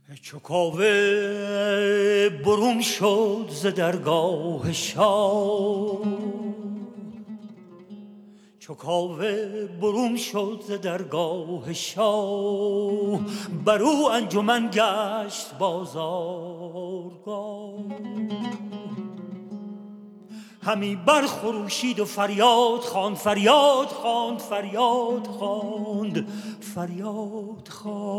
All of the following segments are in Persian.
چو کاوه برون شد ز درگاه شاه، چو کاوه برون شد ز درگاه شاه، بر او انجمن گشت بازارگاه. همی برخروشید و فریاد خواند، فریاد خواند، فریاد خواند، فریاد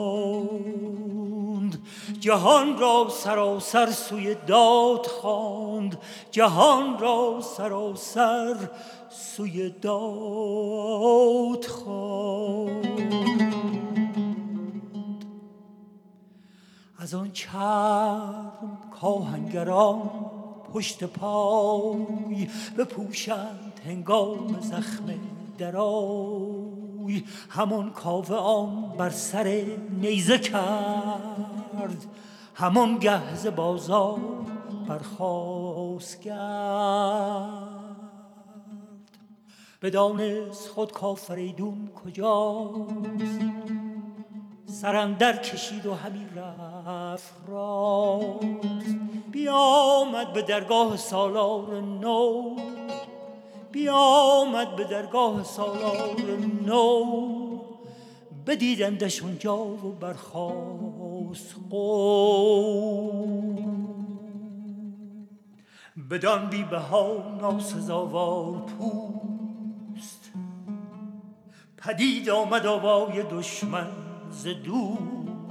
خواند. جهان را سراسر سوی داد خواند، جهان را سراسر سوی داد خواند. از آن چرم کاهنگران پشت پای بپوشند هنگام زخم درای. همان کاوه آن بر سر نیزه کرد، همان گه ز بازار برخاست گرد. بدانست خود کافریدون کجاست، سر اندر کشید و همی رفت راست. بیامد به درگاه سالار نو، بیامد به درگاه سالار نو. بدیدندش اونجا و برخاست قوم. بدان بی بها ناسزاوار پوست، پدید آمد آوای دشمن ز دوست.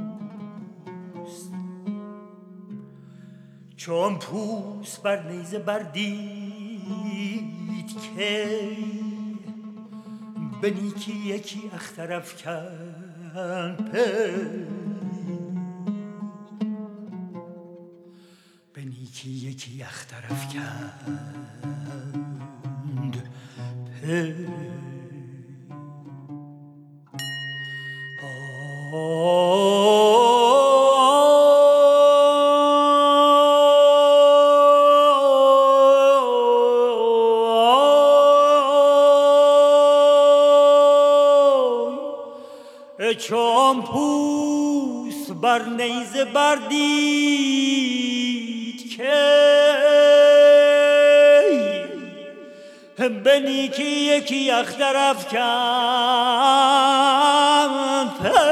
چون پوست بر نیزه بردید که به نیکی یکی اختر افکند پی، به نیکی یکی اختر افکند پی. چون پوست بر نیزه بردید که به نیکی یکی اختر افکند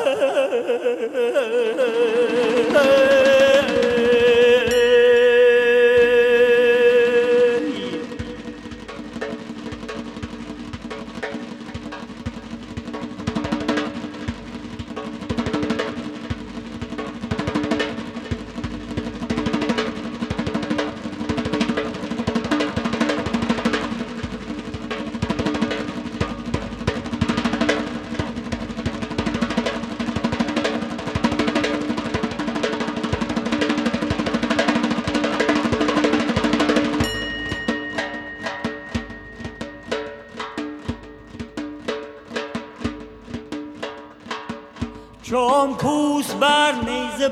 چون پوست بر نیزه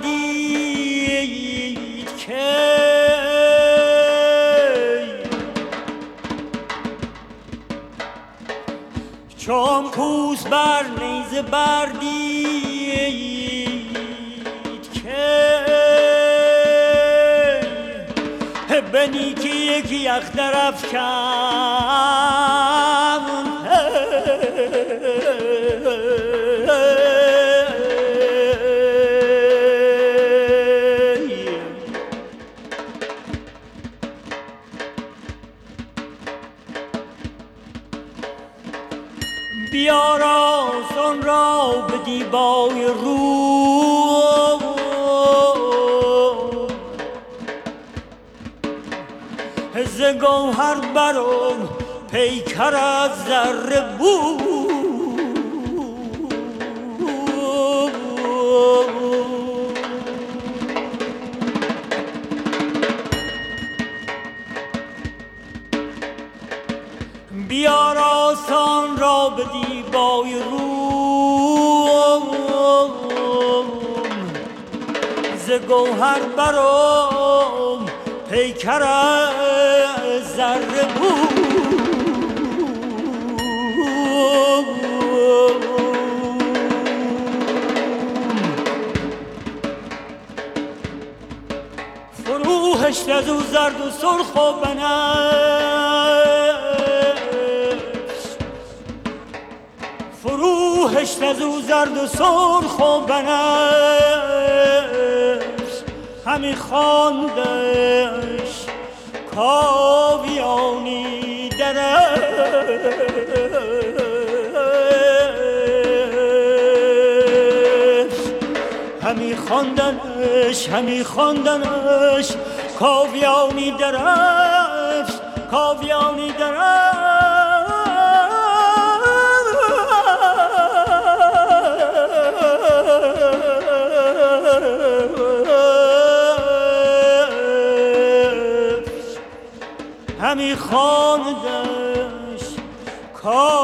بردید که چون پوست بر نیزه بردید که به نیکی یکی اختر افکند بیاراست آن را به دیبای روم، ز گوهر برون پیکر از زر بود. بیاراست آن را به دیبای روم، ز گوهر برم پیکر از زر بود. فروهشت از او زرد و سرخ و بنفش، فروهشت از او زرد و سرخ و بنفش، همی خواندش کاویانی درفش، همی خواندنش همی خواندنش کاویانی درفش، کاویانی درفش. همی خواندش